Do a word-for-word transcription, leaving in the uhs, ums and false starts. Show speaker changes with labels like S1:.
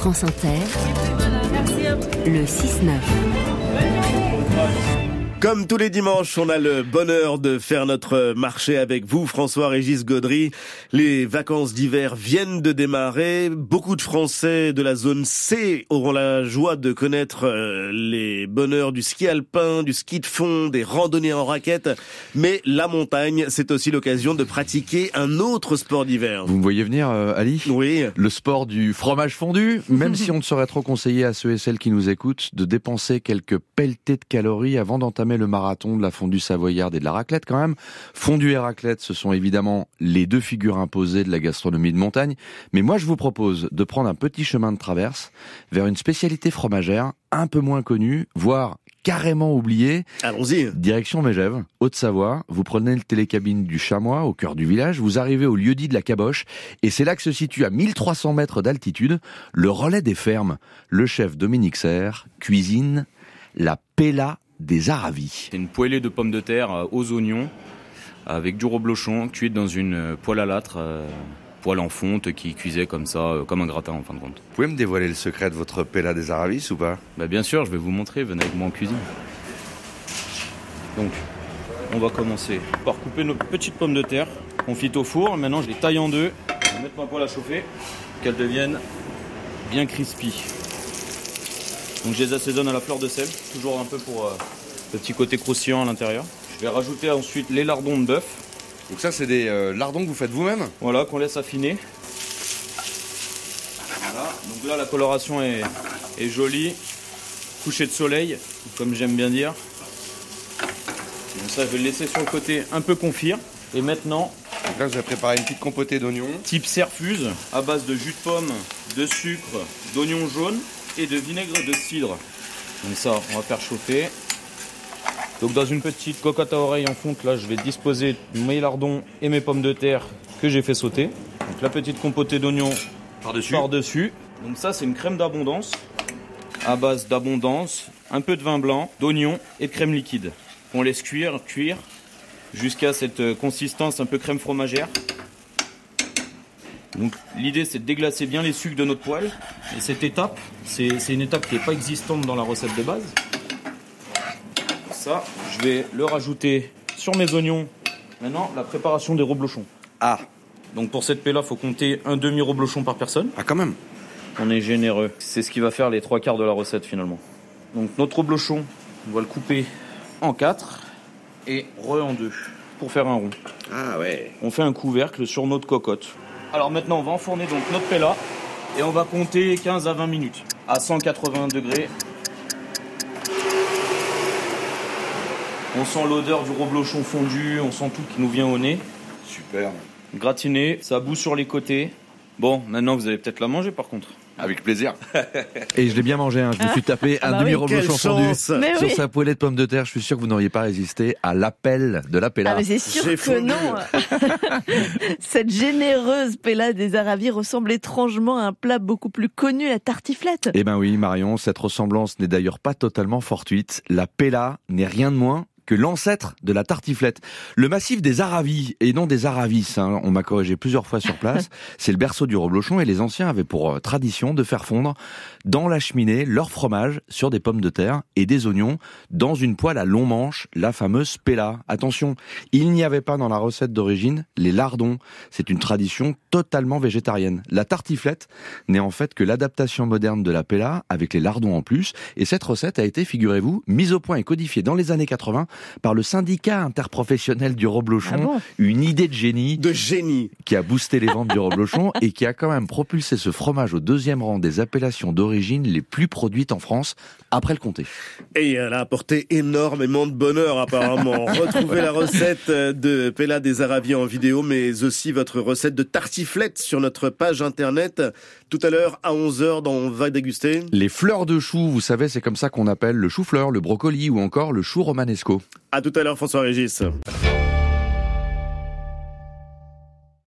S1: France Inter, le six neuf.
S2: Comme tous les dimanches, on a le bonheur de faire notre marché avec vous, François-Régis Gaudry. Les vacances d'hiver viennent de démarrer. Beaucoup de Français de la zone C auront la joie de connaître les bonheurs du ski alpin, du ski de fond, des randonnées en raquettes. Mais la montagne, c'est aussi l'occasion de pratiquer un autre sport d'hiver.
S3: Vous me voyez venir, euh, Ali ?
S2: Oui.
S3: Le sport du fromage fondu. Même si on ne saurait trop conseiller à ceux et celles qui nous écoutent de dépenser quelques pelletées de calories avant d'entamer le marathon de la fondue savoyarde et de la raclette quand même. Fondue et raclette, ce sont évidemment les deux figures imposées de la gastronomie de montagne. Mais moi, je vous propose de prendre un petit chemin de traverse vers une spécialité fromagère un peu moins connue, voire carrément oubliée.
S2: Allons-y.
S3: Direction Megève, Haute-Savoie. Vous prenez le télécabine du Chamois, au cœur du village. Vous arrivez au lieu-dit de la Caboche. Et c'est là que se situe à mille trois cents mètres d'altitude le relais des fermes. Le chef Dominique Serre cuisine la Pella des Aravis.
S4: C'est une poêlée de pommes de terre aux oignons avec du reblochon cuite dans une poêle à l'âtre, euh, poêle en fonte qui cuisait comme ça, euh, comme un gratin en fin de compte.
S5: Vous pouvez me dévoiler le secret de votre Pella des Aravis ou pas ?
S4: Bah bien sûr, je vais vous montrer, venez avec moi en cuisine. Donc, on va commencer par couper nos petites pommes de terre confites au four. Maintenant, je les taille en deux, je vais mettre ma poêle à chauffer, qu'elles deviennent bien crispy. Donc je les assaisonne à la fleur de sel, toujours un peu pour euh, le petit côté croustillant à l'intérieur. Je vais rajouter ensuite les lardons de bœuf.
S5: Donc ça, c'est des euh, lardons que vous faites vous-même ?
S4: Voilà, qu'on laisse affiner. Voilà, donc là la coloration est, est jolie. Coucher de soleil, comme j'aime bien dire. Donc ça, je vais le laisser sur le côté un peu confire. Et maintenant...
S5: Donc là, vous avez préparé une petite compotée d'oignons.
S4: Type Serfuse, à base de jus de pomme, de sucre, d'oignons jaunes et de vinaigre de cidre. Donc ça, on va faire chauffer. Donc dans une petite cocotte à oreille en fonte, là, je vais disposer mes lardons et mes pommes de terre que j'ai fait sauter. Donc la petite compotée d'oignons
S5: Par-dessus.
S4: par-dessus. Donc ça, c'est une crème d'abondance, à base d'abondance, un peu de vin blanc, d'oignons et de crème liquide. On laisse cuire, cuire, jusqu'à cette consistance un peu crème fromagère. Donc l'idée, c'est de déglacer bien les sucres de notre poêle. Et cette étape, c'est, c'est une étape qui n'est pas existante dans la recette de base. Ça, je vais le rajouter sur mes oignons. Maintenant, la préparation des reblochons.
S5: Ah.
S4: Donc pour cette pella, il faut compter un demi-reblochon par personne.
S5: Ah, quand même.
S4: On est généreux. C'est ce qui va faire les trois quarts de la recette finalement. Donc notre reblochon, on va le couper en quatre et re en deux pour faire un rond.
S5: Ah ouais.
S4: On fait un couvercle sur notre cocotte. Alors maintenant, on va enfourner donc notre pella et on va compter quinze à vingt minutes à cent quatre-vingts degrés. On sent l'odeur du reblochon fondu, on sent tout qui nous vient au nez.
S5: Super.
S4: Gratiné, ça bout sur les côtés. Bon, maintenant vous allez peut-être la manger par contre.
S5: Avec plaisir.
S3: Et je l'ai bien mangé, hein. Je me suis tapé
S1: Ah
S3: un
S1: bah
S3: demi-reblochon
S2: oui,
S3: fondu
S2: quelle
S3: sur
S1: chance. Mais oui.
S3: sa poêlée de pommes de terre. Je suis sûr que vous n'auriez pas résisté à l'appel de la Pella.
S1: Ah mais c'est sûr
S2: J'ai
S1: que
S2: fondu.
S1: non. Cette généreuse Pella des Aravis ressemble étrangement à un plat beaucoup plus connu, la tartiflette.
S3: Eh ben oui, Marion, cette ressemblance n'est d'ailleurs pas totalement fortuite. La Pella n'est rien de moins que l'ancêtre de la tartiflette. Le massif des Aravis, et non des Aravis, hein, on m'a corrigé plusieurs fois sur place, c'est le berceau du reblochon et les anciens avaient pour euh, tradition de faire fondre dans la cheminée leur fromage sur des pommes de terre et des oignons dans une poêle à long manche, la fameuse Pella. Attention, il n'y avait pas dans la recette d'origine les lardons. C'est une tradition totalement végétarienne. La tartiflette n'est en fait que l'adaptation moderne de la Pella avec les lardons en plus. Et cette recette a été, figurez-vous, mise au point et codifiée dans les années quatre-vingts par le syndicat interprofessionnel du reblochon.
S1: Ah bon ?
S3: Une idée de génie
S2: De génie.
S3: qui a boosté les ventes du reblochon et qui a quand même propulsé ce fromage au deuxième rang des appellations d'origine les plus produites en France, après le comté.
S2: Et elle a apporté énormément de bonheur apparemment. Retrouvez la recette de Pella des Aravis en vidéo, mais aussi votre recette de tartiflette sur notre page internet. Tout à l'heure, à onze heures, dans On va déguster.
S3: Les fleurs de chou, vous savez, c'est comme ça qu'on appelle le chou-fleur, le brocoli ou encore le chou romanesco.
S2: À tout à l'heure, François-Régis.